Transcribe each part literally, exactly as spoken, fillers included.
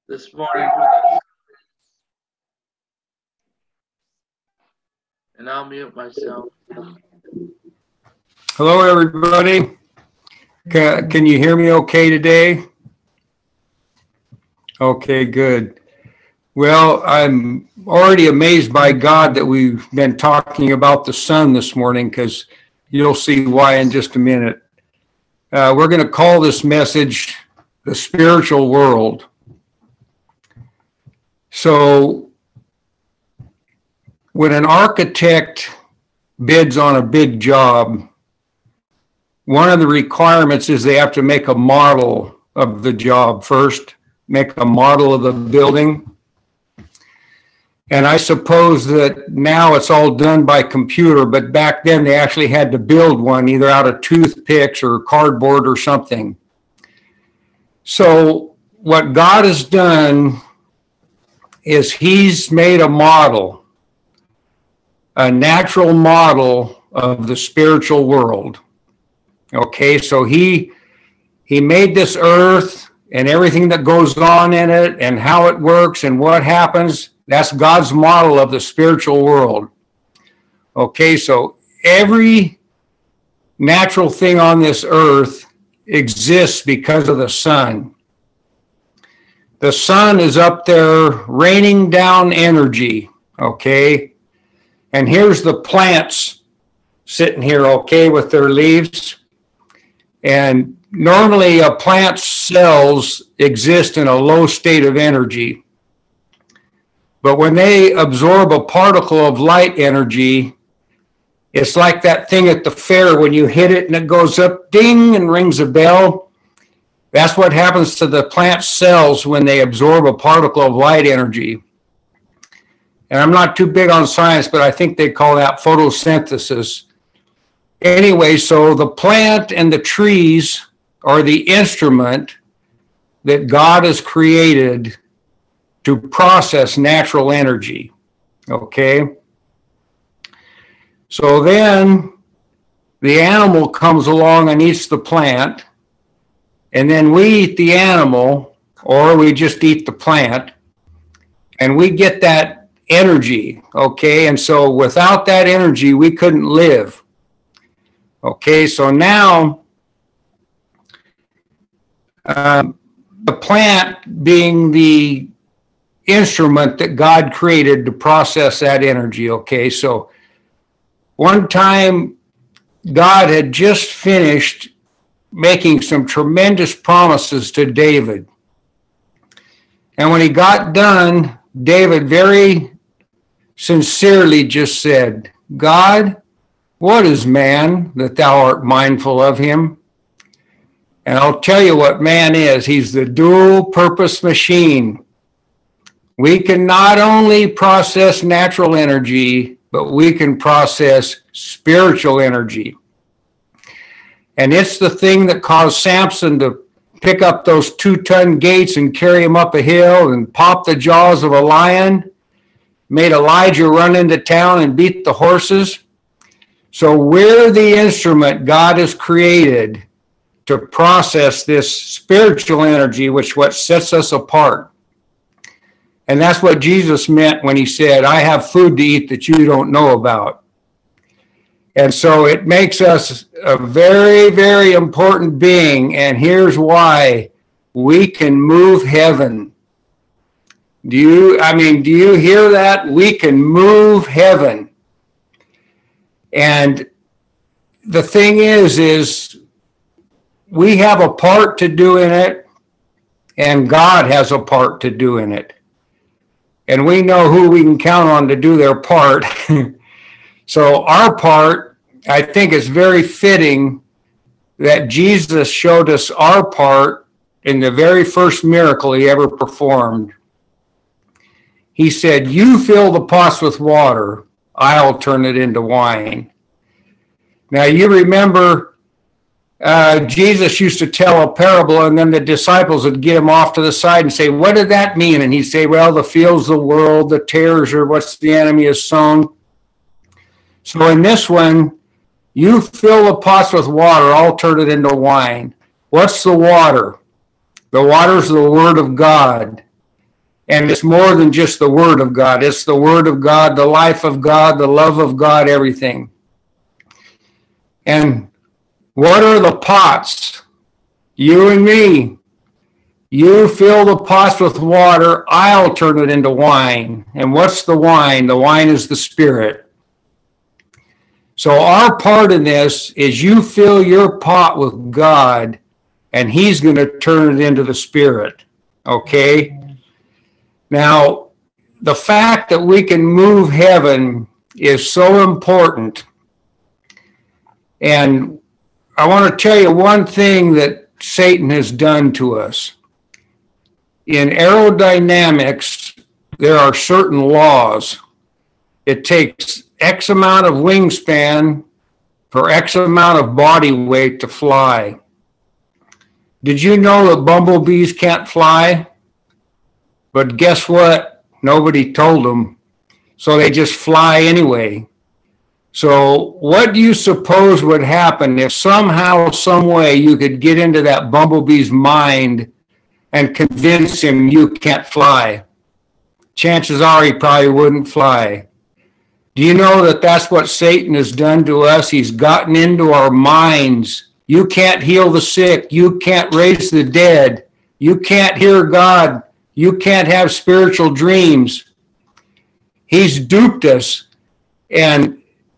this morning with us. And I'll mute myself. Hello, everybody. Can, can you hear me okay today? Okay, good. Well, I'm already amazed by God that we've been talking about the sun this morning, because you'll see why in just a minute. Uh, we're going to call this message the spiritual world. So when an architect bids on a big job, one of the requirements is they have to make a model of the job first, make a model of the building. And I suppose that now it's all done by computer, but back then they actually had to build one either out of toothpicks or cardboard or something. So what God has done is he's made a model, a natural model of the spiritual world. Okay, so he he made this earth and everything that goes on in it and how it works and what happens. That's God's model of the spiritual world. Okay, so every natural thing on this earth exists because of the sun. The sun is up there raining down energy, okay? And here's the plants sitting here, okay, with their leaves. And normally a plant's cells exist in a low state of energy. But when they absorb a particle of light energy, it's like that thing at the fair when you hit it and it goes up, ding, and rings a bell. That's what happens to the plant cells when they absorb a particle of light energy. And I'm not too big on science, but I think they call that photosynthesis. Anyway, so the plant and the trees are the instrument that God has created to process natural energy, okay? So then the animal comes along and eats the plant, and then we eat the animal, or we just eat the plant, and we get that energy, okay? And so without that energy, we couldn't live. Okay, so now um, the plant being the instrument that God created to process that energy, okay? So one time God had just finished making some tremendous promises to David. And when he got done, David very sincerely just said, God, what is man that thou art mindful of him? And I'll tell you what man is. He's the dual purpose machine. We can not only process natural energy, but we can process spiritual energy. And it's the thing that caused Samson to pick up those two-ton gates and carry him up a hill and pop the jaws of a lion, made Elijah run into town and beat the horses. So we're the instrument God has created to process this spiritual energy, which what sets us apart. And that's what Jesus meant when he said, I have food to eat that you don't know about. And so it makes us a very, very important being. And here's why: we can move heaven. Do you, I mean, do you hear that? We can move heaven. And the thing is, is we have a part to do in it, and God has a part to do in it. And we know who we can count on to do their part. So our part, I think it's very fitting that Jesus showed us our part in the very first miracle he ever performed. He said, you fill the pots with water, I'll turn it into wine. Now you remember uh, Jesus used to tell a parable, and then the disciples would get him off to the side and say, what did that mean? And he'd say, well, the field's the world, the tares are what's the enemy has sown. So in this one, you fill the pots with water, I'll turn it into wine. What's the water? The water's the word of God. And it's more than just the Word of God. It's the Word of God, the life of God, the love of God, everything. And what are the pots? You and me. You fill the pots with water, I'll turn it into wine. And what's the wine? The wine is the Spirit. So our part in this is you fill your pot with God, and He's going to turn it into the Spirit. Okay? Now, the fact that we can move heaven is so important. And I want to tell you one thing that Satan has done to us. In aerodynamics, there are certain laws. It takes X amount of wingspan for X amount of body weight to fly. Did you know that bumblebees can't fly? But guess what? Nobody told them. So they just fly anyway. So what do you suppose would happen if somehow, some way you could get into that bumblebee's mind and convince him you can't fly? Chances are he probably wouldn't fly. Do you know that that's what Satan has done to us? He's gotten into our minds. You can't heal the sick. You can't raise the dead. You can't hear God. You can't have spiritual dreams. He's duped us. And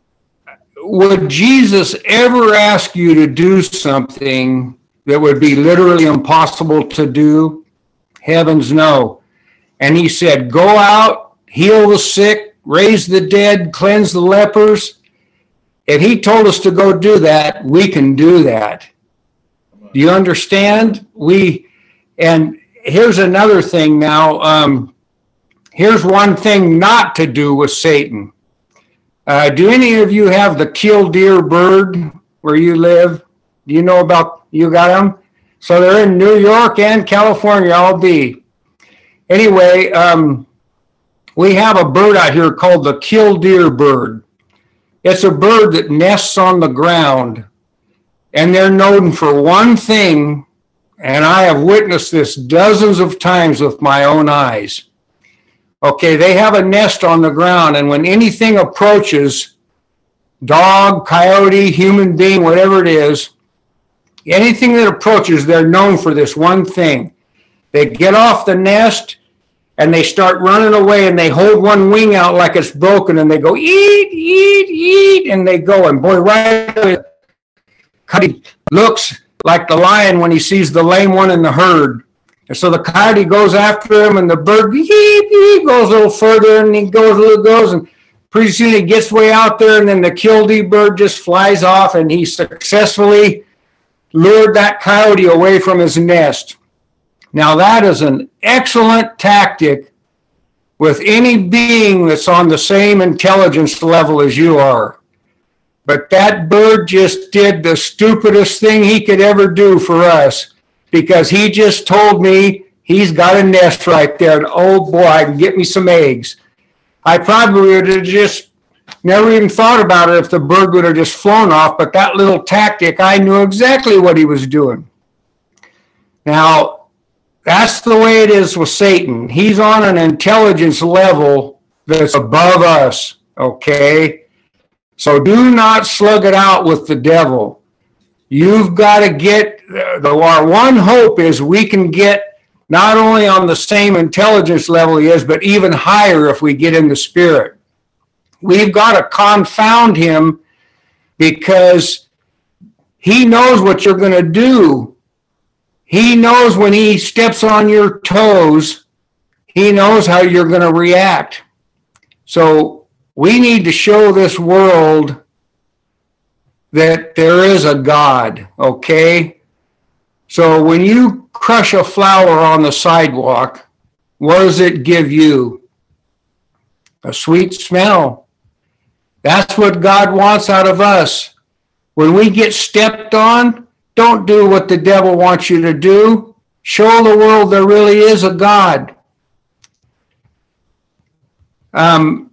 would Jesus ever ask you to do something that would be literally impossible to do? Heavens no. And he said, go out, heal the sick, raise the dead, cleanse the lepers. If he told us to go do that, we can do that. Do you understand? We, and here's another thing now. Um, here's one thing not to do with Satan. Uh, do any of you have the killdeer bird where you live? Do you know about, you got them? So they're in New York and California, I'll be. Anyway, um, we have a bird out here called the killdeer bird. It's a bird that nests on the ground, and they're known for one thing, and I have witnessed this dozens of times with my own eyes. Okay, they have a nest on the ground, and when anything approaches, dog, coyote, human being, whatever it is, anything that approaches, they're known for this one thing. They get off the nest, and they start running away, and they hold one wing out like it's broken, and they go, eat, eat, eat, and they go, and boy, right away, coyote looks like the lion when he sees the lame one in the herd. And so the coyote goes after him, and the bird he, he goes a little further, and he goes a little goes, and pretty soon he gets way out there, and then the killdeer bird just flies off, and he successfully lured that coyote away from his nest. Now that is an excellent tactic with any being that's on the same intelligence level as you are. But that bird just did the stupidest thing he could ever do for us, because he just told me he's got a nest right there, and oh boy, I can get me some eggs. I probably would have just never even thought about it if the bird would have just flown off, but that little tactic, I knew exactly what he was doing. Now, that's the way it is with Satan. He's on an intelligence level that's above us, okay? So do not slug it out with the devil. You've got to get, the, our one hope is we can get not only on the same intelligence level he is, but even higher if we get in the spirit. We've got to confound him because he knows what you're going to do. He knows when he steps on your toes, he knows how you're going to react. So we need to show this world that there is a God, okay? So when you crush a flower on the sidewalk, what does it give you? A sweet smell. That's what God wants out of us. When we get stepped on, don't do what the devil wants you to do. Show the world there really is a God. Um,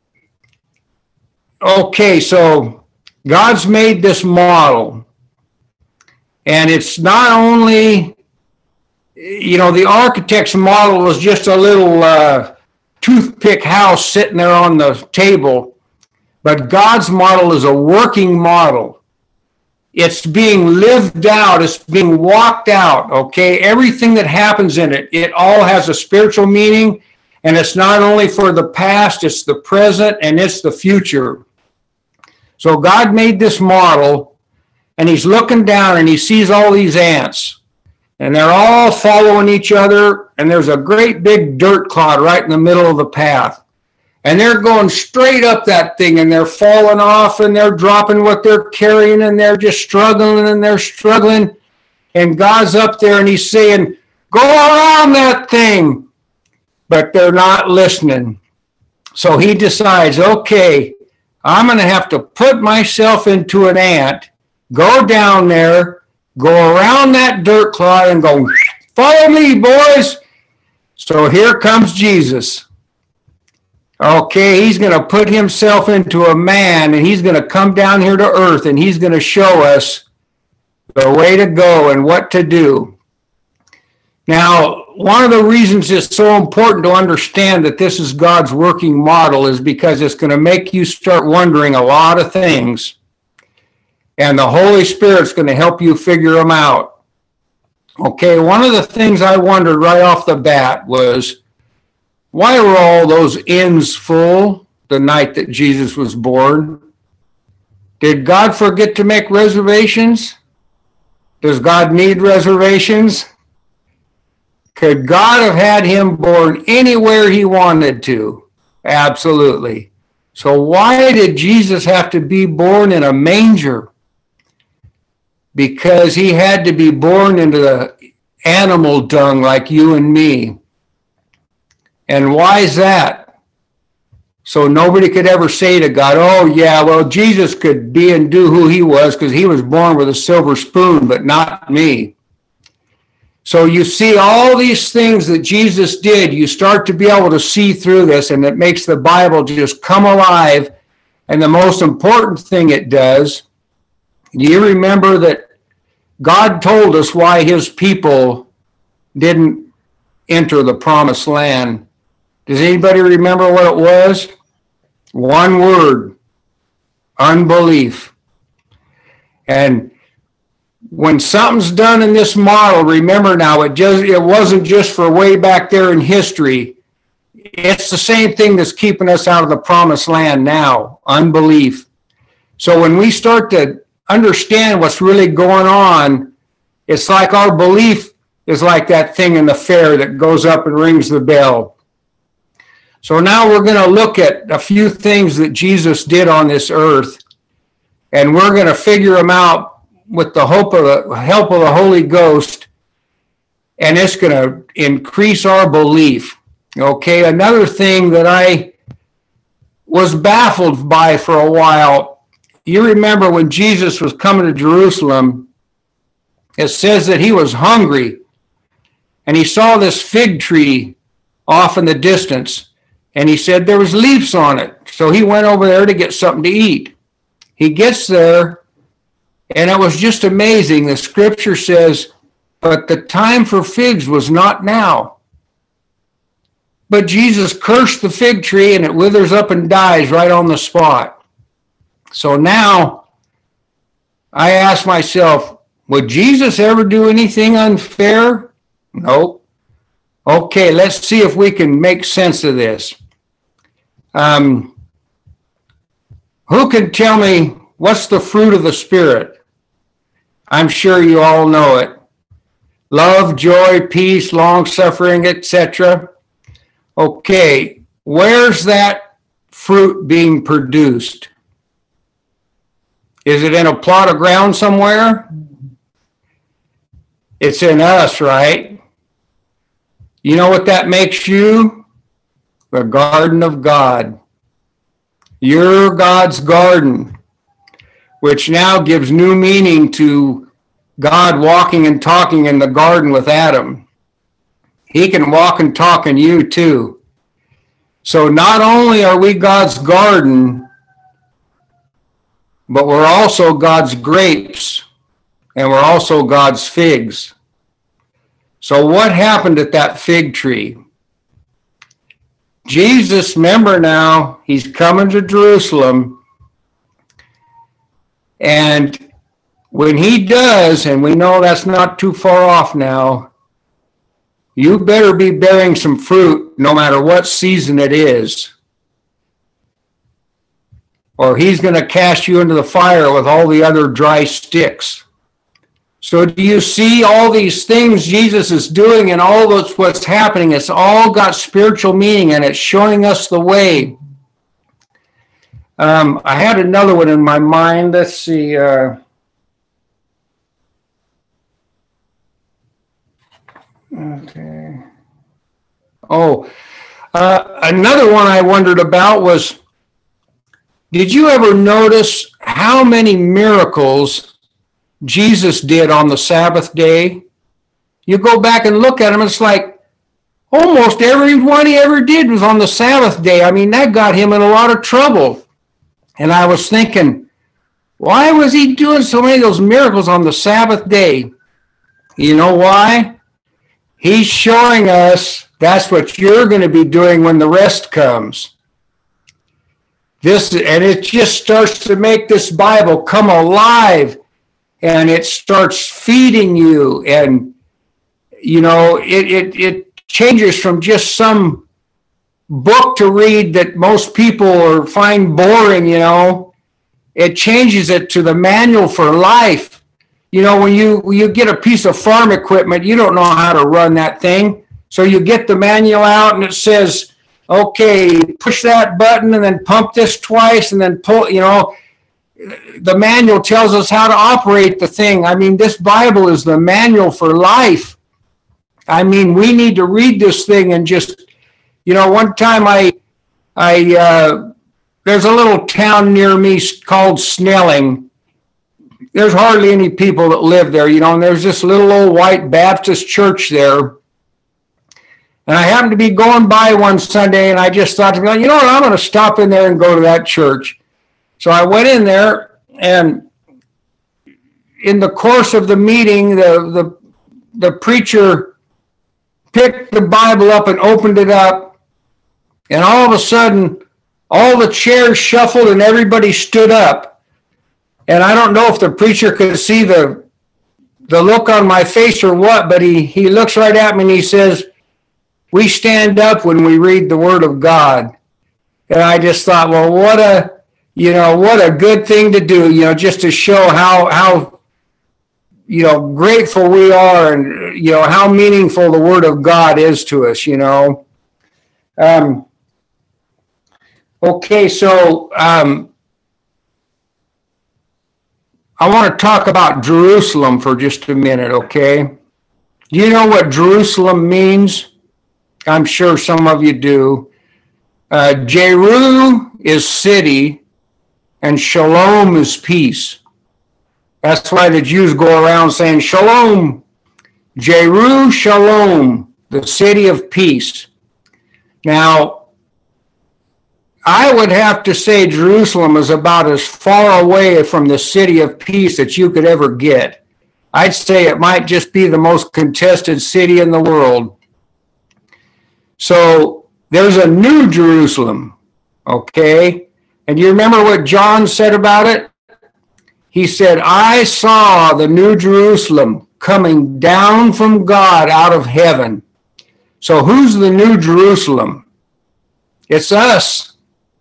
okay, so God's made this model. And it's not only you know, the architect's model was just a little uh, toothpick house sitting there on the table, but God's model is a working model. It's being lived out. It's being walked out, okay? Everything that happens in it, it all has a spiritual meaning, and it's not only for the past, it's the present, and it's the future. So God made this model, and he's looking down, and he sees all these ants, and they're all following each other, and there's a great big dirt clod right in the middle of the path. And they're going straight up that thing, and they're falling off, and they're dropping what they're carrying, and they're just struggling, and they're struggling. And God's up there, and he's saying, go around that thing. But they're not listening. So he decides, okay, I'm going to have to put myself into an ant, go down there, go around that dirt clod, and go, follow me, boys. So here comes Jesus. Okay, he's going to put himself into a man, and he's going to come down here to earth, and he's going to show us the way to go and what to do. Now, one of the reasons it's so important to understand that this is God's working model is because it's going to make you start wondering a lot of things, and the Holy Spirit's going to help you figure them out. Okay, one of the things I wondered right off the bat was, why were all those inns full the night that Jesus was born? Did God forget to make reservations? Does God need reservations? Could God have had him born anywhere he wanted to? Absolutely. So why did Jesus have to be born in a manger? Because he had to be born into the animal dung like you and me. And why is that? So nobody could ever say to God, oh yeah, well, Jesus could be and do who he was because he was born with a silver spoon, but not me. So you see all these things that Jesus did, you start to be able to see through this, and it makes the Bible just come alive. And the most important thing it does, do you remember that God told us why his people didn't enter the promised land? Does anybody remember what it was? One word: unbelief. And when something's done in this model, remember now, it just it wasn't just for way back there in history. It's the same thing that's keeping us out of the promised land now, unbelief. So when we start to understand what's really going on, it's like our belief is like that thing in the fair that goes up and rings the bell. So now we're going to look at a few things that Jesus did on this earth, and we're going to figure them out with the hope of the help of the Holy Ghost, and it's going to increase our belief. Okay, another thing that I was baffled by for a while, you remember when Jesus was coming to Jerusalem, it says that he was hungry, and he saw this fig tree off in the distance. And he said there was leaves on it. So he went over there to get something to eat. He gets there, and it was just amazing. The scripture says, but the time for figs was not now. But Jesus cursed the fig tree, and it withers up and dies right on the spot. So now I ask myself, would Jesus ever do anything unfair? Nope. Okay, let's see if we can make sense of this. Um, who can tell me what's the fruit of the Spirit? I'm sure you all know it. Love, joy, peace, long-suffering, et cetera. Okay, where's that fruit being produced? Is it in a plot of ground somewhere? It's in us, right? You know what that makes you? The garden of God. You're God's garden, which now gives new meaning to God walking and talking in the garden with Adam. He can walk and talk in you too. So not only are we God's garden, but we're also God's grapes, and we're also God's figs. So what happened at that fig tree? Jesus, remember now, he's coming to Jerusalem. And when he does, and we know that's not too far off now, you better be bearing some fruit no matter what season it is, or he's going to cast you into the fire with all the other dry sticks. So do you see all these things Jesus is doing and all that's what's happening? It's all got spiritual meaning, and it's showing us the way. Um, I had another one in my mind. Let's see. Uh, okay. Oh, uh, another one I wondered about was, did you ever notice how many miracles Jesus did on the Sabbath day? You go back and look at them, it's like almost every one he ever did was on the Sabbath day. I mean, that got him in a lot of trouble. And I was thinking, why was he doing so many of those miracles on the Sabbath day? You know why? He's showing us that's what you're going to be doing when the rest comes. This, and it just starts to make this Bible come alive, and it starts feeding you, and you know, it, it, it changes from just some book to read that most people are find boring, you know. It changes it to the manual for life. You know, when you when you get a piece of farm equipment, you don't know how to run that thing. So you get the manual out and it says, okay, push that button and then pump this twice and then pull, you know. The manual tells us how to operate the thing. I mean, this Bible is the manual for life. I mean, we need to read this thing and just, you know, one time I, I, uh, there's a little town near me called Snelling. There's hardly any people that live there, you know, and there's this little old white Baptist church there. And I happened to be going by one Sunday, and I just thought to me, you know what, I'm going to stop in there and go to that church. So I went in there, and in the course of the meeting, the, the, the preacher picked the Bible up and opened it up, and all of a sudden, all the chairs shuffled and everybody stood up. And I don't know if the preacher could see the, the look on my face or what, but he, he looks right at me and he says, we stand up when we read the Word of God. And I just thought, well, what a, you know, what a good thing to do, you know, just to show how, how, you know, grateful we are and, you know, how meaningful the Word of God is to us, you know. Um, okay, so um, I want to talk about Jerusalem for just a minute, okay? Do you know what Jerusalem means? I'm sure some of you do. Uh, Jeru is city, and shalom is peace. That's why the Jews go around saying shalom. Jeru shalom, the city of peace. Now, I would have to say Jerusalem is about as far away from the city of peace that you could ever get. I'd say it might just be the most contested city in the world. So there's a new Jerusalem, okay? And you remember what John said about it? He said, I saw the new Jerusalem coming down from God out of heaven. So who's the new Jerusalem? It's us.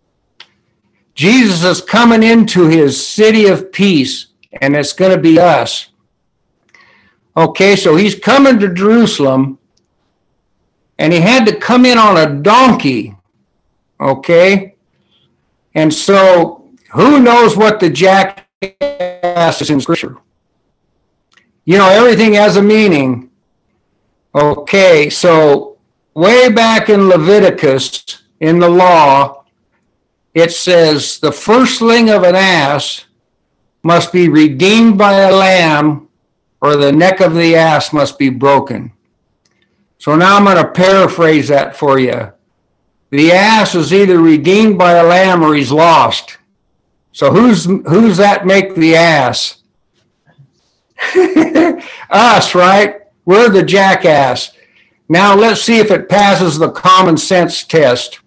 Jesus is coming into his city of peace, and it's going to be us. Okay, so he's coming to Jerusalem, and he had to come in on a donkey, okay? And so who knows what the jackass is in Scripture? You know, everything has a meaning. Okay, so way back in Leviticus, in the law, it says the firstling of an ass must be redeemed by a lamb, or the neck of the ass must be broken. So now I'm going to paraphrase that for you. The ass is either redeemed by a lamb or he's lost. So who's who's that make the ass? Us, right? We're the jackass. Now let's see if it passes the common sense test.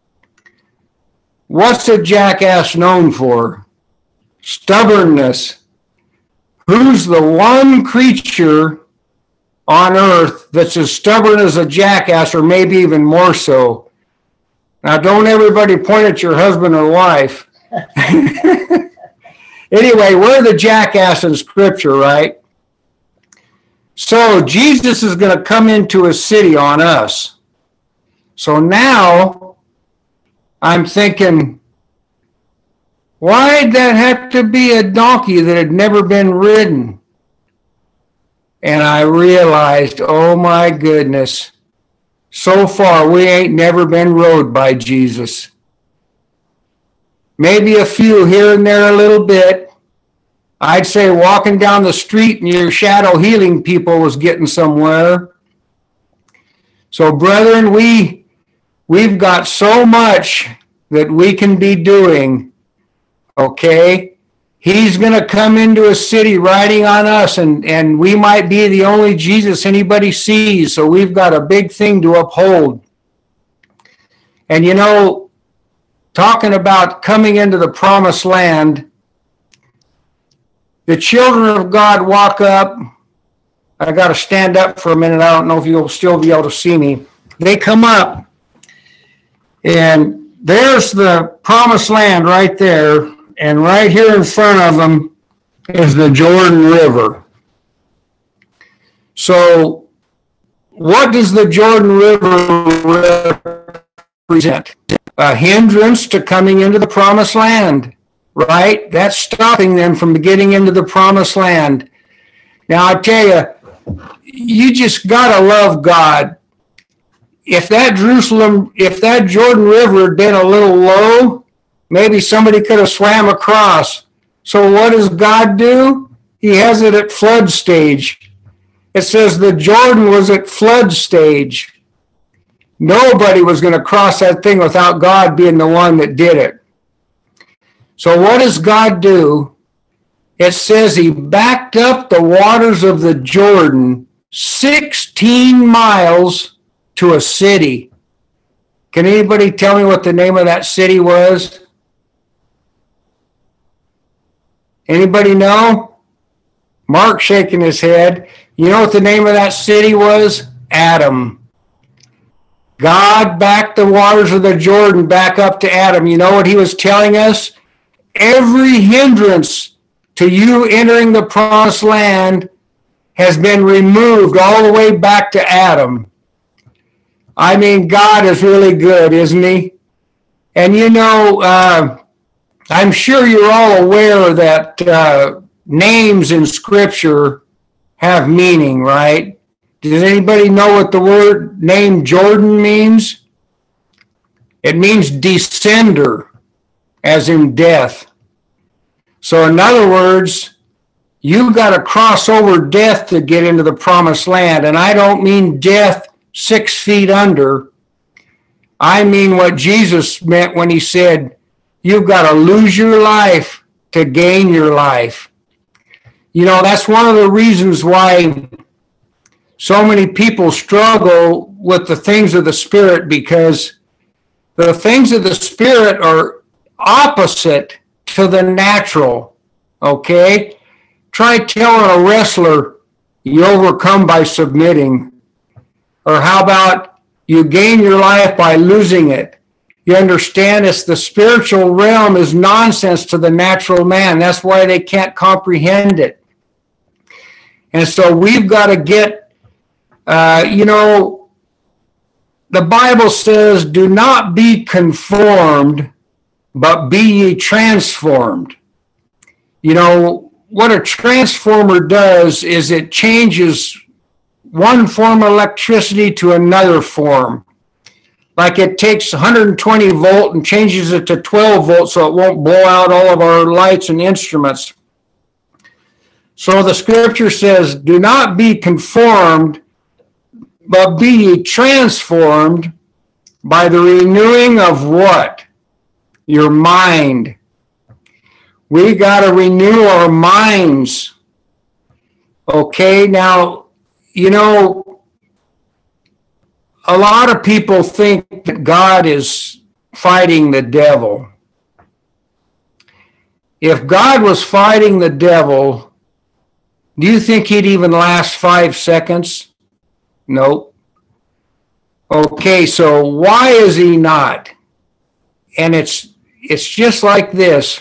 What's a jackass known for? Stubbornness. Who's the one creature on earth that's as stubborn as a jackass, or maybe even more so? Now, don't everybody point at your husband or wife. Anyway, we're the jackass in Scripture, right? So Jesus is going to come into a city on us. So now I'm thinking, why'd that have to be a donkey that had never been ridden? And I realized, oh my goodness, so far we ain't never been rode by Jesus. Maybe a few here and there a little bit. I'd say walking down the street and your shadow healing people was getting somewhere. So brethren, we, we've got so much that we can be doing, okay? He's going to come into a city riding on us, and, and we might be the only Jesus anybody sees, so we've got a big thing to uphold. And you know, talking about coming into the promised land, the children of God walk up. I got to stand up for a minute. I don't know if you'll still be able to see me. They come up, and there's the promised land right there. And right here in front of them is the Jordan River. So what does the Jordan River represent? A hindrance to coming into the promised land, right? That's stopping them from getting into the promised land. Now, I tell you, you just got to love God. If that Jerusalem, if that Jordan River had been a little low, maybe somebody could have swam across. So what does God do? He has it at flood stage. It says the Jordan was at flood stage. Nobody was going to cross that thing without God being the one that did it. So what does God do? It says he backed up the waters of the Jordan sixteen miles to a city. Can anybody tell me what the name of that city was? Anybody know? Mark shaking his head. You know what the name of that city was? Adam. God backed the waters of the Jordan back up to Adam. You know what he was telling us? Every hindrance to you entering the promised land has been removed all the way back to Adam. I mean, God is really good, isn't he? And you know, uh, I'm sure you're all aware that uh, names in Scripture have meaning, right? Does anybody know what the word name Jordan means? It means descender, as in death. So in other words, you got to cross over death to get into the promised land. And I don't mean death six feet under. I mean what Jesus meant when he said, you've got to lose your life to gain your life. You know, that's one of the reasons why so many people struggle with the things of the Spirit, because the things of the Spirit are opposite to the natural, okay? Try telling a wrestler you overcome by submitting. Or how about you gain your life by losing it? You understand, it's the spiritual realm is nonsense to the natural man. That's why they can't comprehend it. And so we've got to get, uh, you know, the Bible says, do not be conformed, but be ye transformed. You know, what a transformer does is it changes one form of electricity to another form. Like it takes one hundred twenty volt and changes it to twelve volts so it won't blow out all of our lights and instruments. So the scripture says, do not be conformed, but be ye transformed by the renewing of what? Your mind. We got to renew our minds. Okay, now, you know, a lot of people think that God is fighting the devil. If God was fighting the devil, do you think he'd even last five seconds? Nope. Okay, so why is he not? And it's it's just like this.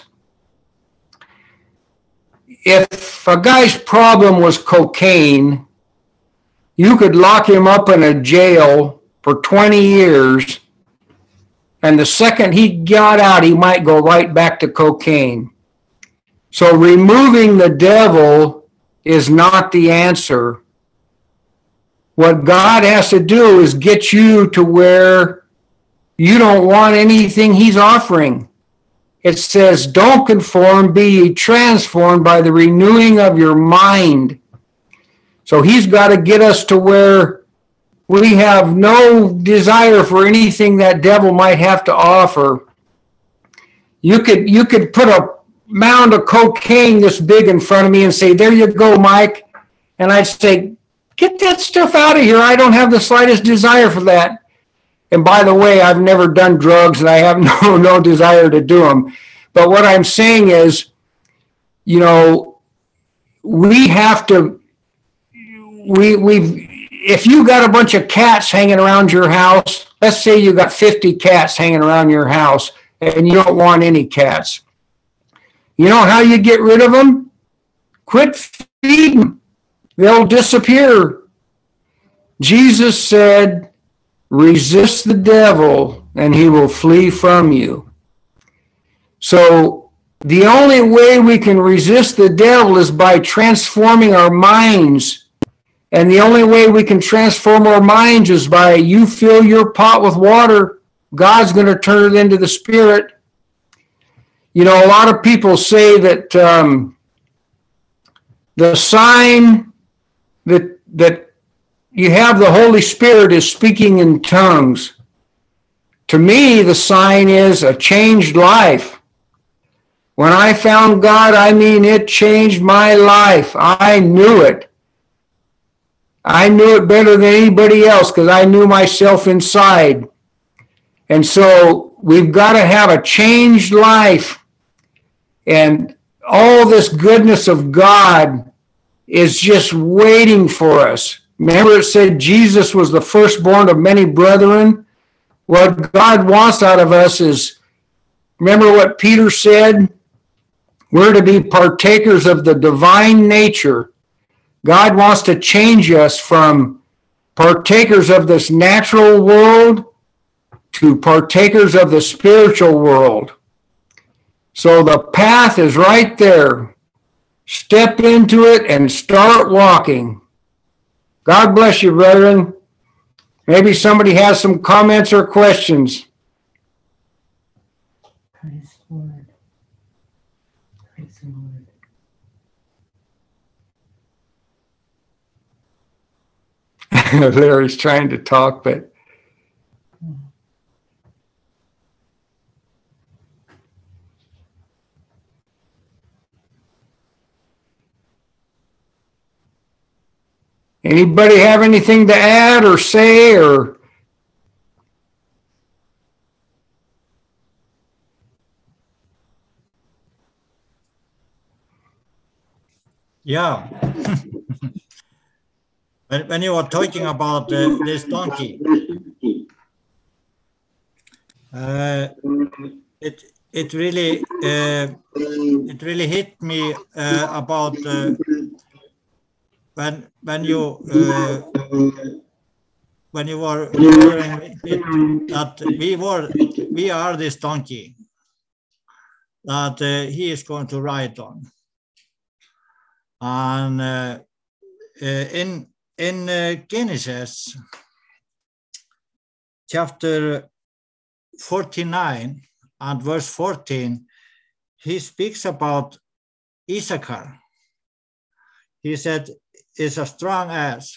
If a guy's problem was cocaine, you could lock him up in a jail for twenty years, and the second he got out, he might go right back to cocaine. So removing the devil is not the answer. What God has to do is get you to where you don't want anything he's offering. It says, don't conform, be ye transformed by the renewing of your mind. So he's got to get us to where we have no desire for anything that devil might have to offer. You could, you could put a mound of cocaine this big in front of me and say, there you go, Mike. And I'd say, get that stuff out of here. I don't have the slightest desire for that. And by the way, I've never done drugs and I have no, no desire to do them. But what I'm saying is, you know, we have to, we, we've, if you got a bunch of cats hanging around your house, let's say you got fifty cats hanging around your house and you don't want any cats. You know how you get rid of them? Quit feeding them. They'll disappear. Jesus said, resist the devil and he will flee from you. So the only way we can resist the devil is by transforming our minds. And the only way we can transform our minds is by you fill your pot with water, God's going to turn it into the Spirit. You know, a lot of people say that um, the sign that that you have the Holy Spirit is speaking in tongues. To me, the sign is a changed life. When I found God, I mean, it changed my life. I knew it. I knew it better than anybody else because I knew myself inside. And so we've got to have a changed life. And all this goodness of God is just waiting for us. Remember it said Jesus was the firstborn of many brethren? What God wants out of us is, remember what Peter said? We're to be partakers of the divine nature. God wants to change us from partakers of this natural world to partakers of the spiritual world. So the path is right there. Step into it and start walking. God bless you, brethren. Maybe somebody has some comments or questions. Praise the Lord. Praise the Lord. Larry's trying to talk, but anybody have anything to add or say or? Yeah. when, when you were talking about uh, this donkey, uh, it it really uh, it really hit me uh, about uh, when when you uh, when you were hearing it, that we were we are this donkey that uh, he is going to ride on. And uh, uh, in in uh, Genesis chapter forty-nine and verse fourteen, he speaks about Issachar. He said, "Is a strong ass."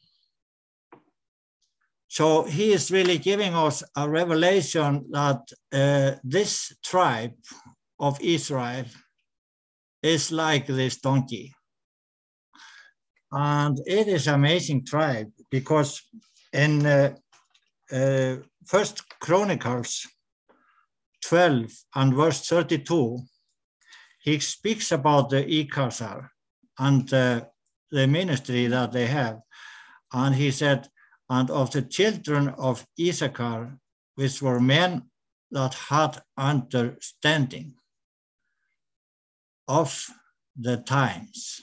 So he is really giving us a revelation that uh, this tribe of Israel is like this donkey. And it is amazing tribe because in uh, uh, First Chronicles twelve and verse thirty-two, he speaks about the Issachar and uh, the ministry that they have. And he said, and of the children of Issachar, which were men that had understanding of the times,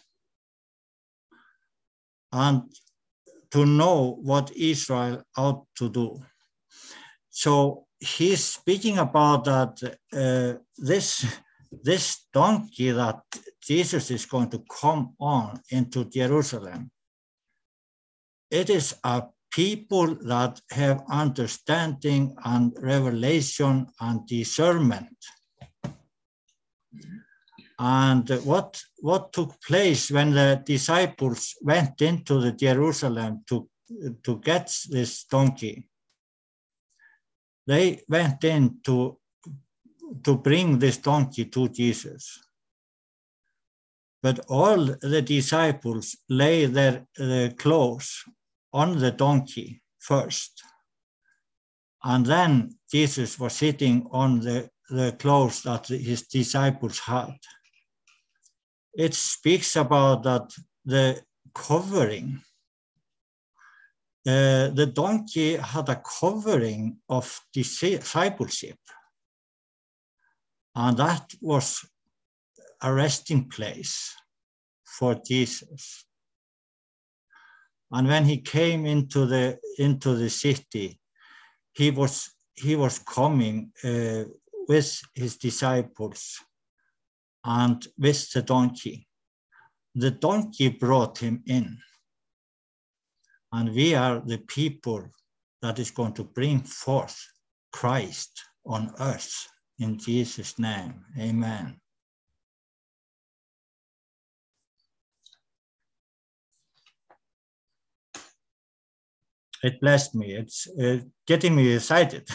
and to know what Israel ought to do. So he's speaking about that uh, this, this donkey that Jesus is going to come on into Jerusalem, it is a people that have understanding and revelation and discernment. And what, what took place when the disciples went into the Jerusalem to, to get this donkey? They went in to, to bring this donkey to Jesus. But all the disciples lay their, their clothes on the donkey first. And then Jesus was sitting on the, the clothes that his disciples had. It speaks about that the covering. Uh, the donkey had a covering of discipleship. And that was a resting place for Jesus. And when he came into the, into the city, he was, he was coming uh, with his disciples and with the donkey. The donkey brought him in. And we are the people that is going to bring forth Christ on earth. In Jesus' name, amen. It blessed me. It's uh, getting me excited.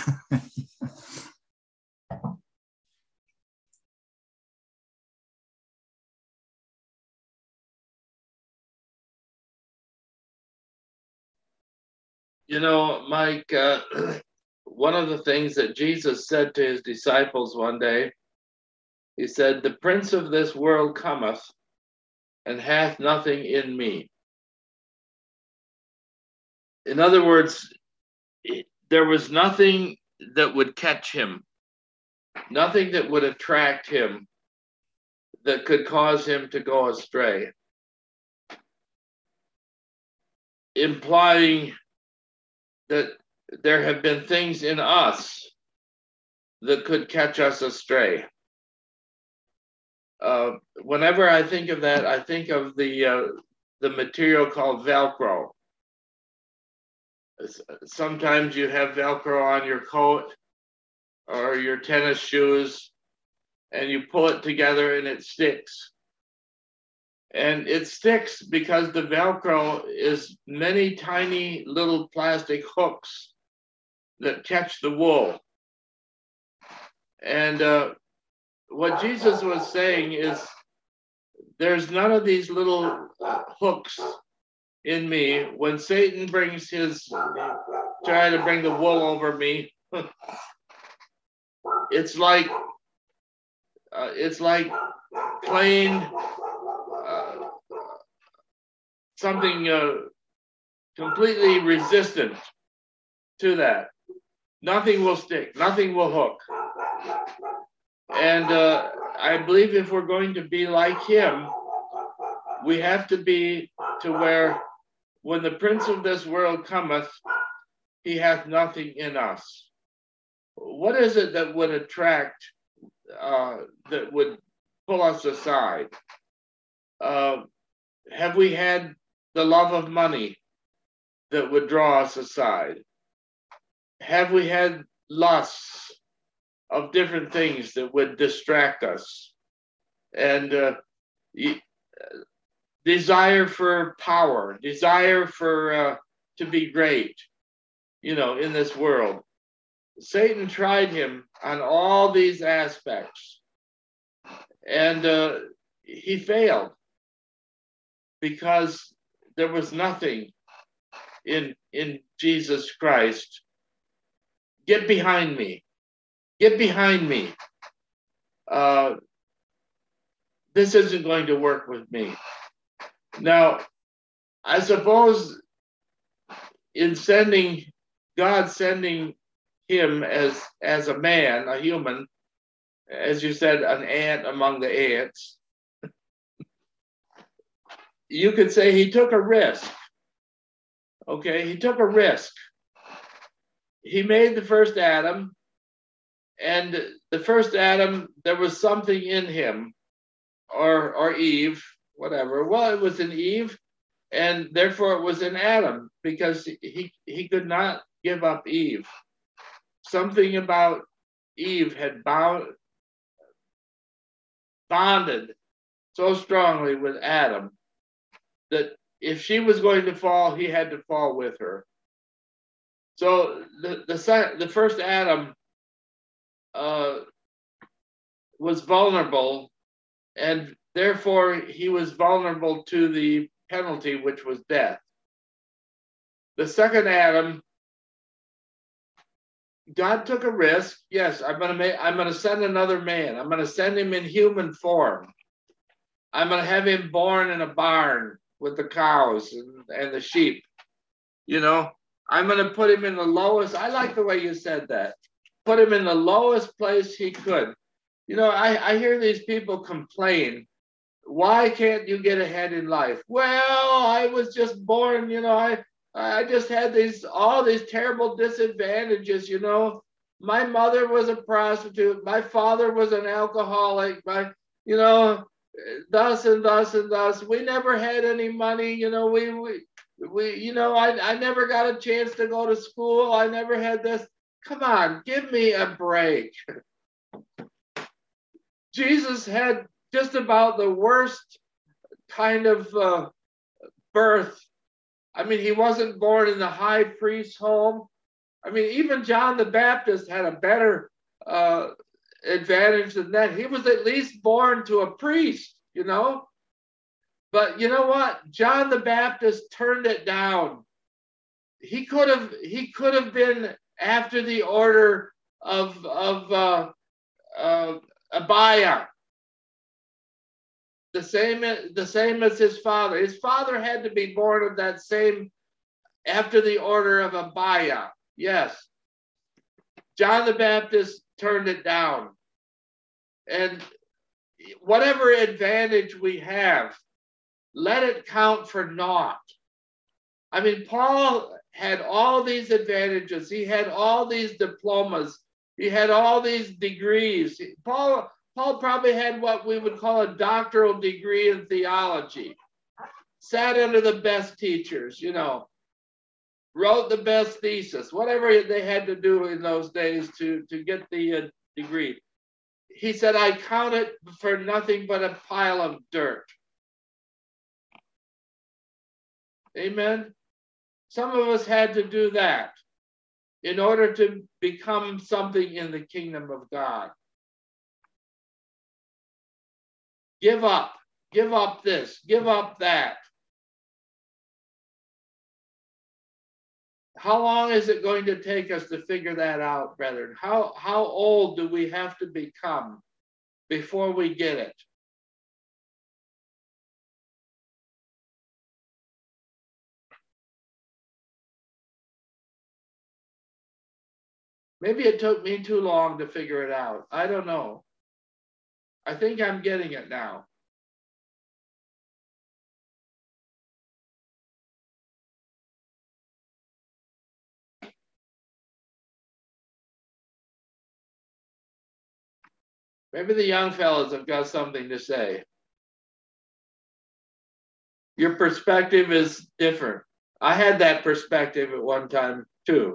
You know, Mike, uh, one of the things that Jesus said to his disciples one day, he said, "The prince of this world cometh and hath nothing in me." In other words, there was nothing that would catch him, nothing that would attract him that could cause him to go astray, implying that there have been things in us that could catch us astray. Uh, whenever I think of that, I think of the uh, the material called Velcro. Sometimes you have Velcro on your coat or your tennis shoes, and you pull it together and it sticks. And it sticks because the Velcro is many tiny little plastic hooks that catch the wool. And uh, what Jesus was saying is, there's none of these little uh, hooks in me. When Satan brings his, try to bring the wool over me, it's like, uh, it's like plain, uh, something uh, completely resistant to that. Nothing will stick, nothing will hook. And uh, I believe if we're going to be like him, we have to be to where when the prince of this world cometh, he hath nothing in us. What is it that would attract, uh, that would pull us aside? Uh, have we had the love of money that would draw us aside? Have we had lusts of different things that would distract us? And uh, desire for power, desire for uh, to be great, you know, in this world. Satan tried him on all these aspects, and uh, he failed, because there was nothing in, in Jesus Christ. Get behind me. Get behind me. Uh, this isn't going to work with me. Now, I suppose in sending, God sending him as, as a man, a human, as you said, an ant among the ants, you could say he took a risk. Okay, he took a risk. He made the first Adam, and the first Adam, there was something in him, or, or Eve, whatever. Well, it was in Eve, and therefore it was in Adam, because he, he could not give up Eve. Something about Eve had bound, bonded so strongly with Adam that if she was going to fall, he had to fall with her. So the the, the first Adam uh, was vulnerable, and therefore he was vulnerable to the penalty, which was death. The second Adam, God took a risk. Yes, I'm gonna make, I'm gonna send another man. I'm gonna send him in human form. I'm gonna have him born in a barn with the cows and, and the sheep. You know, I'm gonna put him in the lowest. I like the way you said that. Put him in the lowest place he could. You know, I, I hear these people complain. Why can't you get ahead in life? Well, I was just born, you know, I I just had these, all these terrible disadvantages, you know. My mother was a prostitute. My father was an alcoholic. My, you know, thus and thus and thus. We never had any money, you know, we, we, we you know, I, I never got a chance to go to school. I never had this. Come on, give me a break. Jesus had just about the worst kind of uh, birth. I mean, he wasn't born in the high priest's home. I mean, even John the Baptist had a better uh, advantage than that. He was at least born to a priest, you know. But you know what? John the Baptist turned it down. He could have, he could have been after the order of of uh, uh, Abiah. The same, the same as his father. His father had to be born of that same, after the order of Abiah. Yes. John the Baptist turned it down. And whatever advantage we have, let it count for naught. I mean, Paul had all these advantages. He had all these diplomas. He had all these degrees. Paul Paul probably had what we would call a doctoral degree in theology, sat under the best teachers, you know, wrote the best thesis, whatever they had to do in those days to, to get the uh, degree. He said, I count it for nothing but a pile of dirt. Amen. Some of us had to do that in order to become something in the kingdom of God. Give up, give up this, give up that. How long is it going to take us to figure that out, brethren? How, how old do we have to become before we get it? Maybe it took me too long to figure it out. I don't know. I think I'm getting it now. Maybe the young fellows have got something to say. Your perspective is different. I had that perspective at one time too.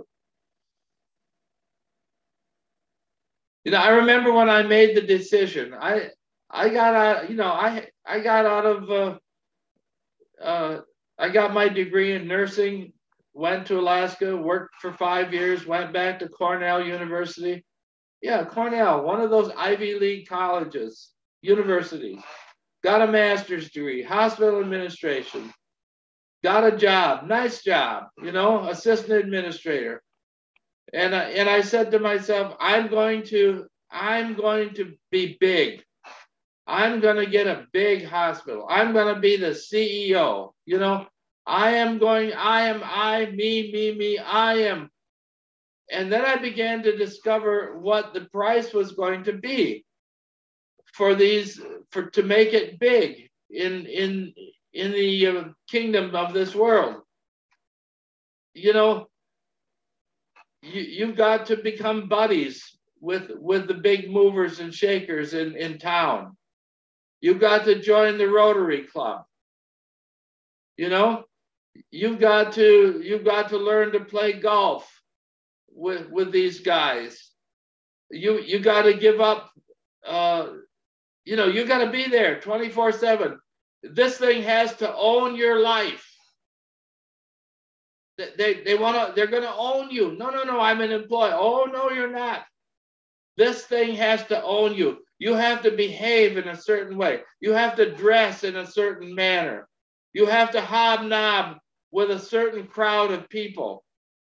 You know, I remember when I made the decision, I I got out, you know, I I got out of, uh, uh, I got my degree in nursing, went to Alaska, worked for five years, went back to Cornell University. Yeah, Cornell, one of those Ivy League colleges, universities. Got a master's degree, hospital administration. got a job, nice job, you know, assistant administrator. And I, and I said to myself, I'm going to, I'm going to be big. I'm going to get a big hospital. I'm going to be the C E O. You know, I am going, I am, I, me, me, me, I am. And then I began to discover what the price was going to be for these, for to make it big in, in, in the uh, kingdom of this world. You know, you, you've got to become buddies with, with the big movers and shakers in, in town. You've got to join the Rotary Club. You know, you've got to, you've got to learn to play golf with, with these guys. You, you got to give up, uh, you know, you got to be there twenty-four seven. This thing has to own your life. They, they, they want to, they're going to own you. No, no, no, I'm an employee. Oh, no, you're not. This thing has to own you. You have to behave in a certain way. You have to dress in a certain manner. You have to hobnob with a certain crowd of people.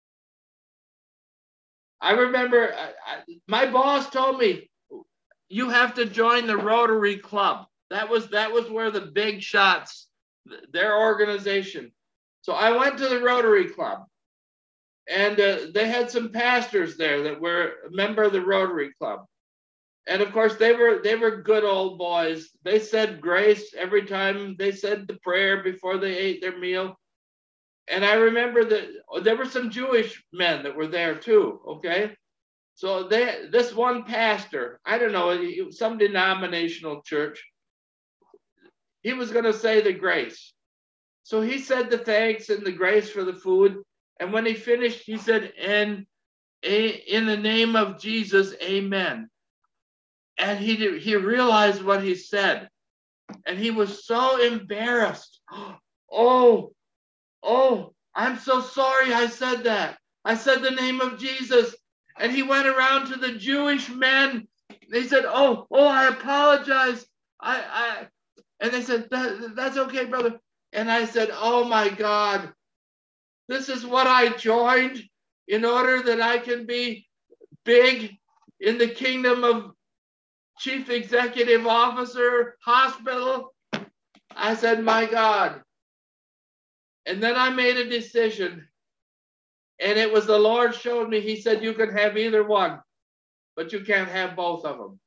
I remember I, I, my boss told me, you have to join the Rotary Club. That was, that was where the big shots, their organization. So I went to the Rotary Club, and uh, they had some pastors there that were a member of the Rotary Club. And of course, they were they were good old boys. They said grace every time they said the prayer before they ate their meal. And I remember that there were some Jewish men that were there too, okay? So they, this one pastor, I don't know, some denominational church, he was going to say the grace. So he said the thanks and the grace for the food. And when he finished, he said, and in the name of Jesus, amen. And he, he realized what he said. And he was so embarrassed. Oh, oh, I'm so sorry I said that. I said the name of Jesus. And he went around to the Jewish men. They said, oh, oh, I apologize. I, I, and they said, that, that's okay, brother. And I said, oh my God, this is what I joined in order that I can be big in the kingdom of Chief Executive Officer, hospital. I said, my God. And then I made a decision, and it was the Lord showed me. He said, you can have either one, but you can't have both of them.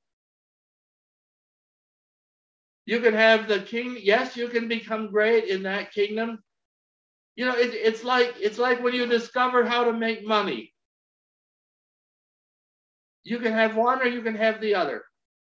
You can have the king. Yes, you can become great in that kingdom. You know, it, it's like it's like when you discover how to make money. You can have one or you can have the other.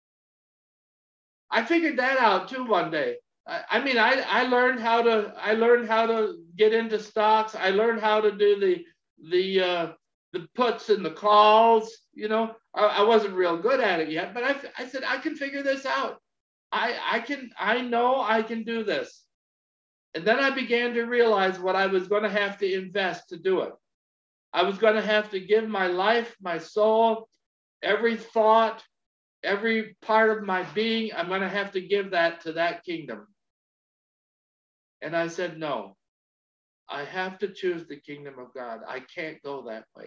I figured that out too one day. I, I mean, I, I learned how to I learned how to get into stocks. I learned how to do the the uh, the puts and the calls. You know, I, I wasn't real good at it yet, but I I said I can figure this out. I, I can, I know I can do this. And then I began to realize what I was going to have to invest to do it. I was going to have to give my life, my soul, every thought, every part of my being. I'm going to have to give that to that kingdom. And I said, no, I have to choose the kingdom of God. I can't go that way.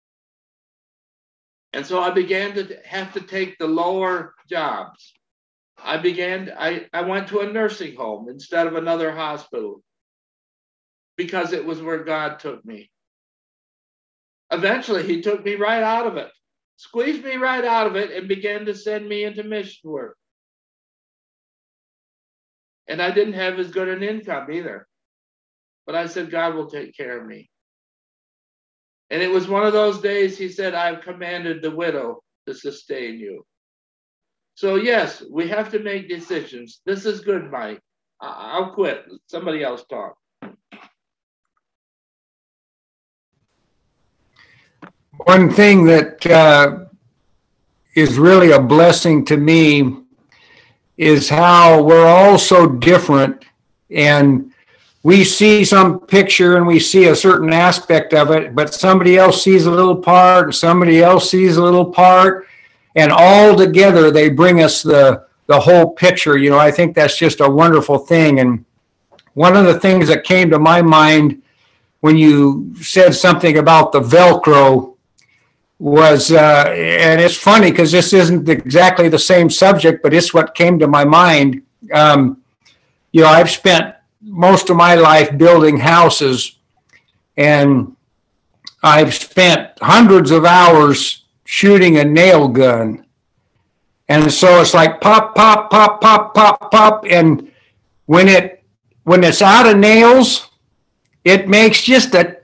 And so I began to have to take the lower jobs. I began, I, I went to a nursing home instead of another hospital because it was where God took me. Eventually, he took me right out of it, squeezed me right out of it, and began to send me into mission work. And I didn't have as good an income either. But I said, God will take care of me. And it was one of those days he said, I've commanded the widow to sustain you. So yes, we have to make decisions. This is good, Mike. I'll quit. Somebody else talk. One thing that uh, is really a blessing to me is how we're all so different, and we see some picture and we see a certain aspect of it, but somebody else sees a little part, and somebody else sees a little part. And all together, they bring us the, the whole picture. You know, I think that's just a wonderful thing. And one of the things that came to my mind when you said something about the Velcro was, uh, and it's funny because this isn't exactly the same subject, but it's what came to my mind. Um, you know, I've spent most of my life building houses, and I've spent hundreds of hours shooting a nail gun. And so it's like pop, pop, pop, pop, pop, pop. And when it when it's out of nails, it makes just a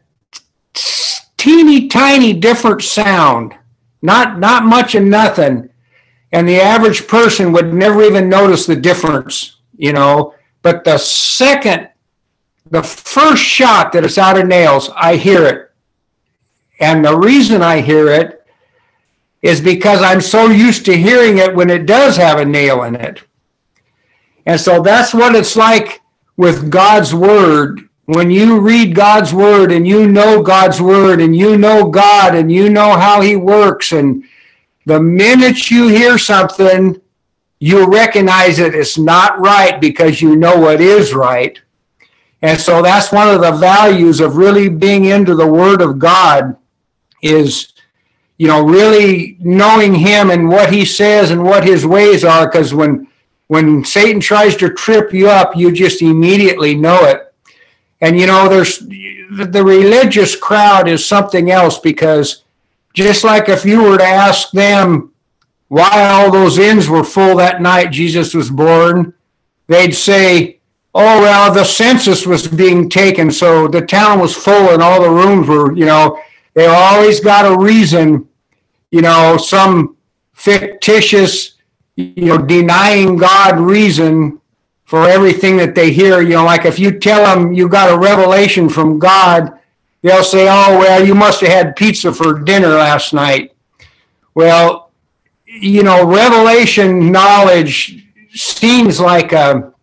teeny tiny different sound. Not not much of nothing. And the average person would never even notice the difference, you know. But the second, the first shot that it's out of nails, I hear it. And the reason I hear it is because I'm so used to hearing it when it does have a nail in it. And so that's what it's like with God's Word. When you read God's Word and you know God's Word and you know God and you know how He works, and the minute you hear something, you recognize that it's not right because you know what is right. And so that's one of the values of really being into the Word of God is, you know, really knowing Him and what He says and what His ways are, because when, when Satan tries to trip you up, you just immediately know it. And, you know, there's the religious crowd is something else, because just like if you were to ask them why all those inns were full that night Jesus was born, they'd say, oh, well, the census was being taken, so the town was full and all the rooms were, you know, they always got a reason, you know, some fictitious, you know, denying God reason for everything that they hear. You know, like if you tell them you got a revelation from God, they'll say, oh, well, you must have had pizza for dinner last night. Well, you know, revelation knowledge seems like a,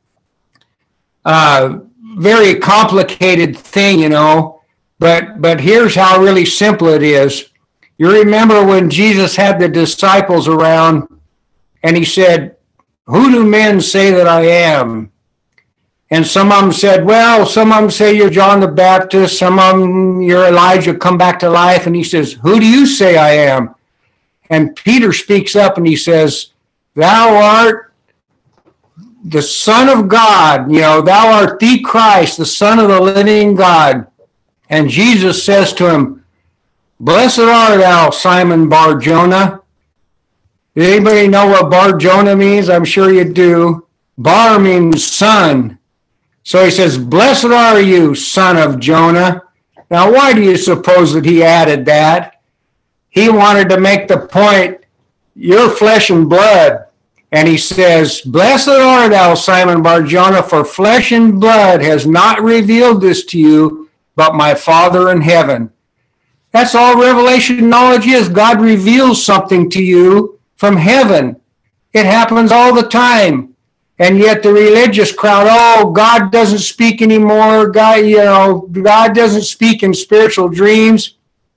a very complicated thing, you know, but but here's how really simple it is. You remember when Jesus had the disciples around and He said, who do men say that I am? And some of them said, well, some of them say you're John the Baptist, some of them you're Elijah come back to life. And He says, who do you say I am? And Peter speaks up and he says, thou art the Son of God, you know, thou art the Christ, the Son of the living God. And Jesus says to him, blessed art thou, Simon Bar-Jonah. Does anybody know what Bar-Jonah means? I'm sure you do. Bar means son. So He says, blessed are you, son of Jonah. Now, why do you suppose that He added that? He wanted to make the point, you're flesh and blood. And He says, blessed art thou, Simon Bar-Jonah, for flesh and blood has not revealed this to you, but my Father in heaven. That's all revelation knowledge is. God reveals something to you from heaven. It happens all the time. And yet the religious crowd, oh, God doesn't speak anymore. God, you know, God doesn't speak in spiritual dreams.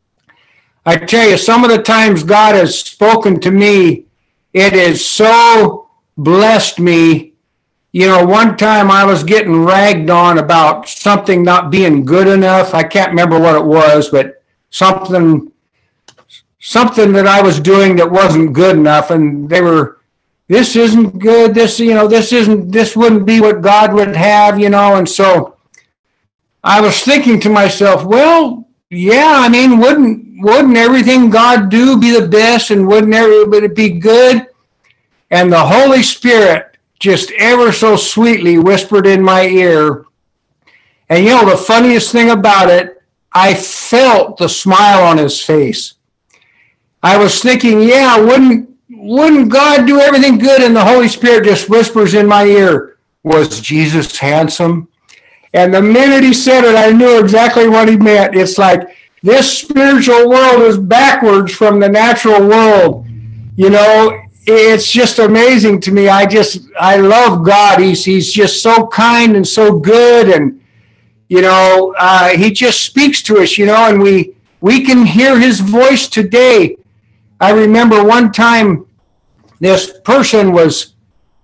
I tell you, some of the times God has spoken to me, it has so blessed me. You know, one time I was getting ragged on about something not being good enough. I can't remember what it was, but something, something that I was doing that wasn't good enough. And they were, this isn't good. This, you know, this isn't, this wouldn't be what God would have, you know. And so I was thinking to myself, well, yeah, I mean, wouldn't, wouldn't everything God do be the best, and wouldn't everybody be good? And the Holy Spirit just ever so sweetly whispered in my ear. And you know, the funniest thing about it, I felt the smile on His face. I was thinking, yeah, wouldn't, wouldn't God do everything good? And the Holy Spirit just whispers in my ear, was Jesus handsome? And the minute He said it, I knew exactly what He meant. It's like, this spiritual world is backwards from the natural world. You know, it's just amazing to me. I just, I love God. He's, he's just so kind and so good. And, you know, uh, He just speaks to us, you know, and we, we can hear His voice today. I remember one time this person was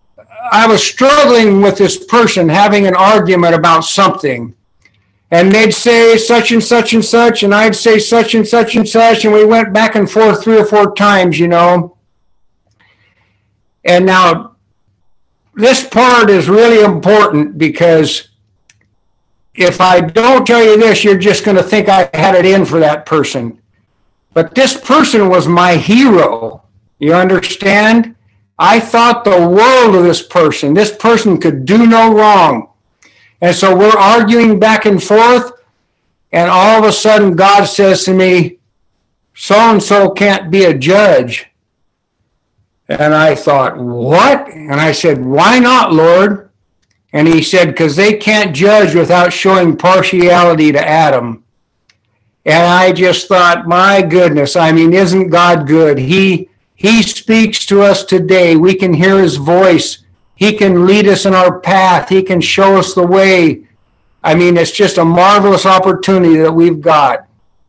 I was struggling with this person having an argument about something. And they'd say such and such and such, and I'd say such and such and such, and we went back and forth three or four times, you know. And now, this part is really important because if I don't tell you this, you're just going to think I had it in for that person. But this person was my hero. You understand? I thought the world of this person. This person could do no wrong. And so we're arguing back and forth, and all of a sudden God says to me, so-and-so can't be a judge. And I thought, what? And I said, why not, Lord? And he said, because they can't judge without showing partiality to Adam. And I just thought, my goodness, I mean, isn't God good? He, he speaks to us today. We can hear his voice. He can lead us in our path. He can show us the way. I mean, it's just a marvelous opportunity that we've got.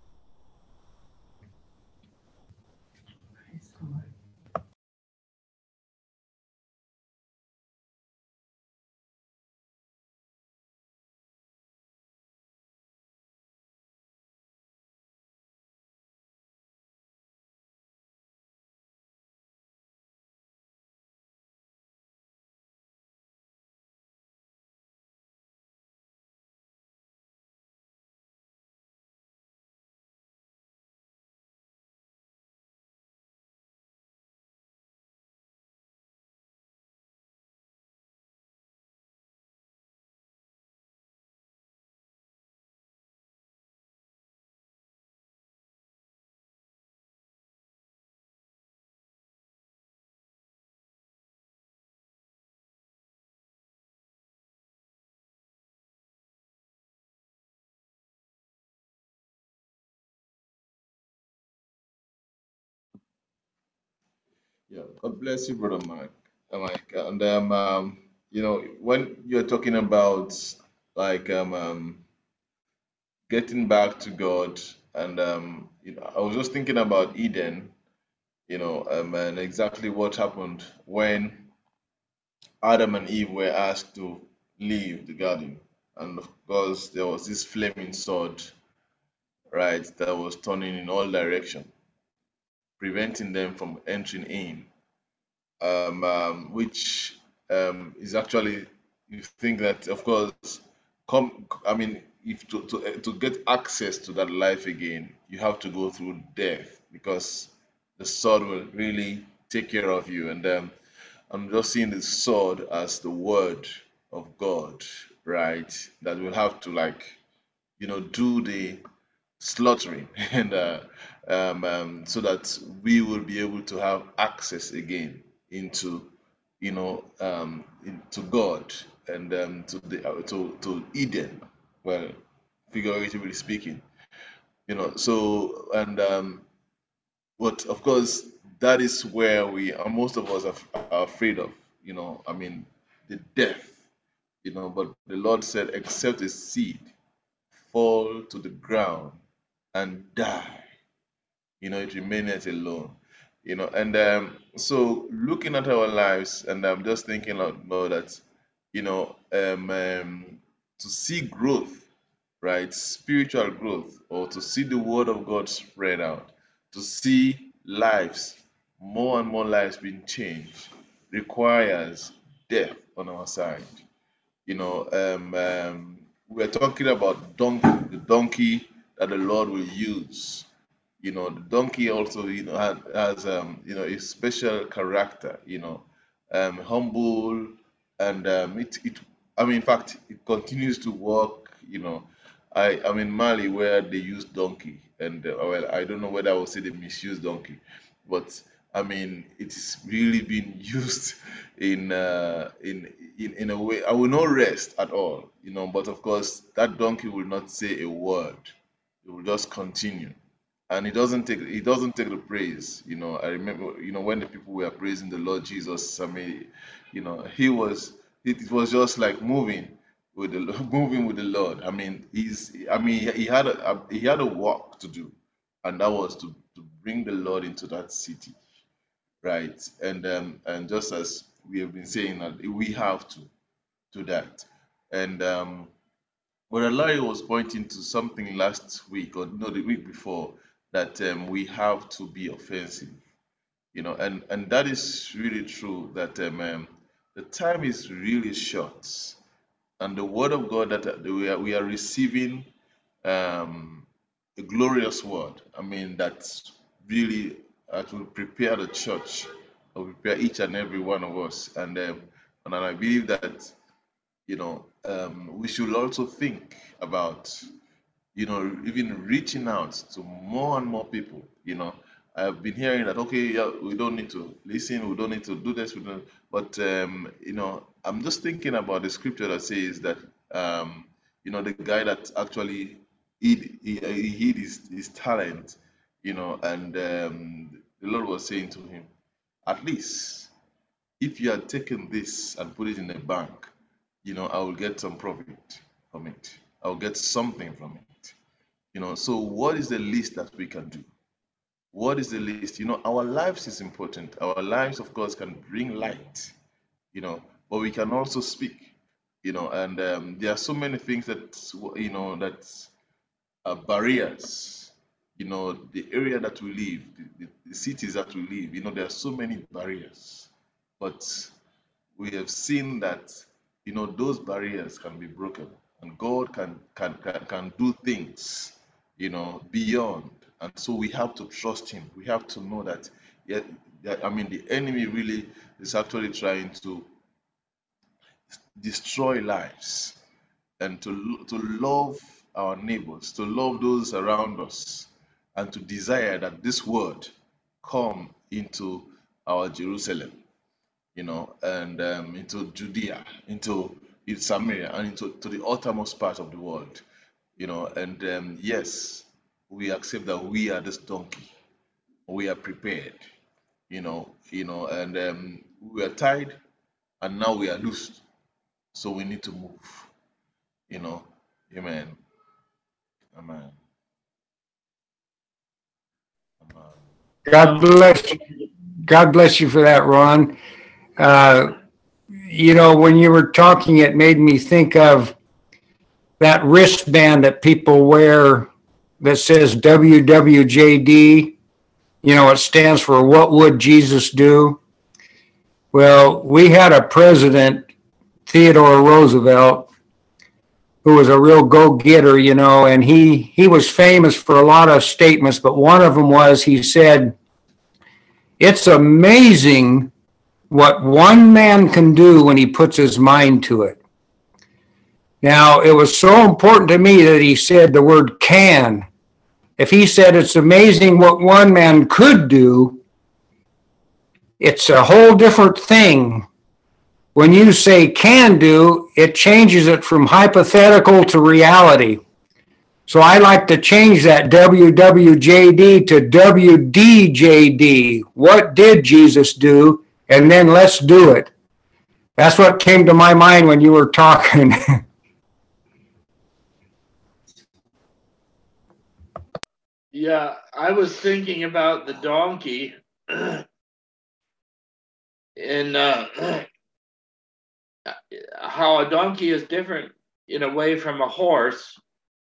Yeah, God bless you, brother Mike. Uh, Mike, and um, um, you know, when you're talking about like um, um getting back to God, and um, you know, I was just thinking about Eden, you know, um, and exactly what happened when Adam and Eve were asked to leave the garden, and of course there was this flaming sword, right, that was turning in all direction, preventing them from entering in. um, um, which um, is actually, you think that of course come I mean, if to, to eh, to get access to that life again, you have to go through death, because the sword will really take care of you. And um, I'm just seeing the sword as the word of God, right, that will have to, like, you know, do the slaughtering and uh, um, um, so that we will be able to have access again into, you know, um, into God, and um, to the uh, to to Eden, well, figuratively speaking, you know. So, and um, but of course, that is where we are, most of us are, are afraid of, you know. I mean, the death, you know. But the Lord said, except a seed fall to the ground and die, you know, it remaineth alone, you know. And um, so looking at our lives, and I'm just thinking out loud that, you know, um, um, to see growth, right, spiritual growth, or to see the word of God spread out, to see lives, more and more lives being changed, requires death on our side, you know. Um, um, we're talking about donkey, the donkey that the Lord will use. You know, the donkey also, you know, has, has um, you know, a special character, you know, um, humble, and um, it, it, I mean, in fact, it continues to work, you know. I, I'm in Mali where they use donkey, and uh, well, I don't know whether I would say they misuse donkey, but I mean, it is really being used in, uh, in, in, in a way. I will not rest at all, you know, but of course, that donkey will not say a word. It will just continue, and he doesn't take he doesn't take the praise. You know, I remember, you know, when the people were praising the Lord Jesus. I mean, you know, he was it, it was just like moving with the moving with the Lord. I mean, he's I mean, he had a, a he had a work to do, and that was to to bring the Lord into that city, right? And um and just as we have been saying that we have to do that. And um, Brother Larry was pointing to something last week, or no, the week before, that um, we have to be offensive, you know, and and that is really true. That um, um, the time is really short, and the word of God that uh, we are we are receiving um, a glorious word. I mean, that's really uh, to prepare the church, or prepare each and every one of us, and um, and I believe that you know um, we should also think about you know, even reaching out to more and more people. You know, I've been hearing that, okay, yeah, we don't need to listen, we don't need to do this, we don't, but, um, you know, I'm just thinking about the scripture that says that, um, you know, the guy that actually hid, he, he hid his, his talent, you know, and um, the Lord was saying to him, at least if you had taken this and put it in a bank, you know, I will get some profit from it. I'll get something from it. You know, so what is the least that we can do? What is the least? You know, our lives is important. Our lives, of course, can bring light, you know, but we can also speak, you know, and um, there are so many things that, you know, that are barriers. You know, the area that we live, the, the, the cities that we live, you know, there are so many barriers. But we have seen that, you know, those barriers can be broken, and God can can can, can do things, you know, beyond. And so we have to trust Him. We have to know that, yeah, that- I mean, the enemy really is actually trying to destroy lives, and to to love our neighbors, to love those around us, and to desire that this word come into our Jerusalem, you know, and um, into Judea, into in Samaria, and into to the uttermost part of the world, you know. And um, yes, we accept that we are this donkey. We are prepared, you know, you know, and um, we are tied, and now we are loosed. So we need to move, you know. Amen. Amen. Amen. God bless you. God bless you for that, Ron. Uh, you know, when you were talking, it made me think of that wristband that people wear that says W W J D. You know, it stands for What Would Jesus Do? Well, we had a president, Theodore Roosevelt, who was a real go-getter, you know, and he, he was famous for a lot of statements, but one of them was he said, it's amazing what one man can do when he puts his mind to it. Now, it was so important to me that he said the word can. If he said it's amazing what one man could do, it's a whole different thing. When you say can do, it changes it from hypothetical to reality. So I like to change that W W J D to W D J D. What did Jesus do? And then let's do it. That's what came to my mind when you were talking. Yeah, I was thinking about the donkey and uh, how a donkey is different in a way from a horse.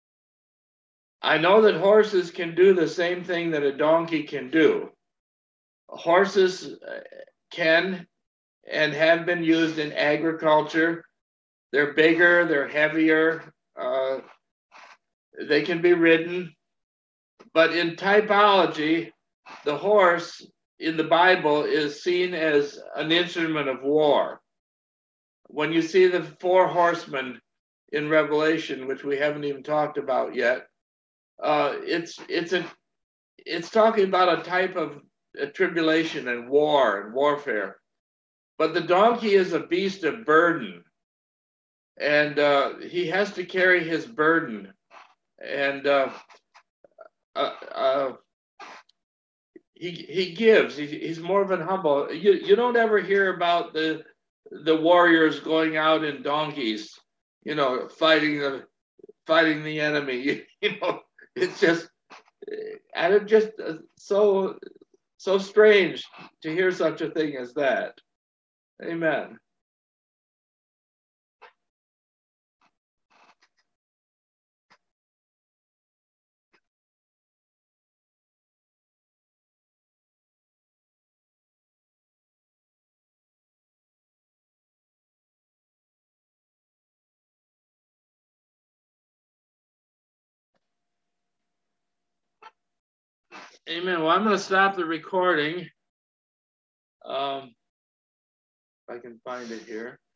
I know that horses can do the same thing that a donkey can do. Horses can and have been used in agriculture. They're bigger, they're heavier, uh, they can be ridden. But in typology, the horse in the Bible is seen as an instrument of war. When you see the four horsemen in Revelation, which we haven't even talked about yet, uh, it's it's a it's talking about a type of a tribulation and war and warfare. But the donkey is a beast of burden, and uh, he has to carry his burden. And uh, uh, uh, he he gives. He, he's more of an humble. You you don't ever hear about the the warriors going out in donkeys, you know, fighting the fighting the enemy. You, you know, it's just and it just uh, so so strange to hear such a thing as that. Amen. Amen. Well, I'm going to stop the recording. Um, if I can find it here.